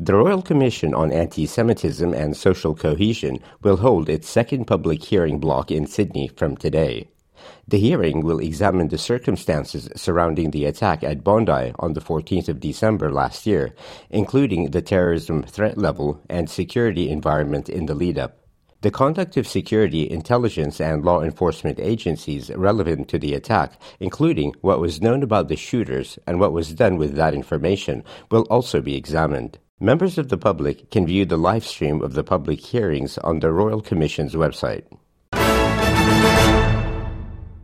The Royal Commission on Anti-Semitism and Social Cohesion will hold its second public hearing block in Sydney from today. The hearing will examine the circumstances surrounding the attack at Bondi on the 14th of December last year, including the terrorism threat level and security environment in the lead-up. The conduct of security, intelligence, and law enforcement agencies relevant to the attack, including what was known about the shooters and what was done with that information, will also be examined. Members of the public can view the live stream of the public hearings on the Royal Commission's website.